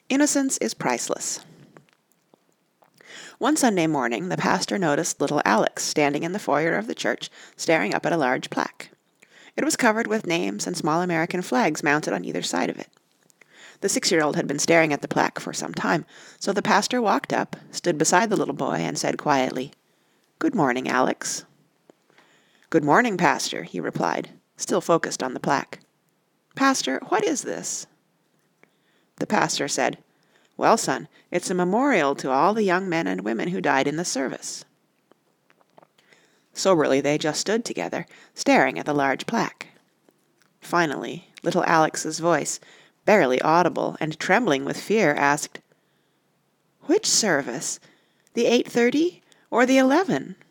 Innocence is priceless. One Sunday morning the pastor noticed little Alex standing in the foyer of the church, staring up at a large plaque. It was covered with names and small American flags mounted on either side of it. The 6-year-old had been staring at the plaque for some time, so the pastor walked up, stood beside the little boy, and said quietly, "Good morning, Alex." "Good morning, Pastor," he replied, still focused on the plaque. "Pastor, what is this?" The pastor said, "Well, son, it's a memorial to all the young men and women who died in the service." Soberly they just stood together, staring at the large plaque. Finally, little Alex's voice, barely audible and trembling with fear, asked, "Which service? The 8:30 or the 11?"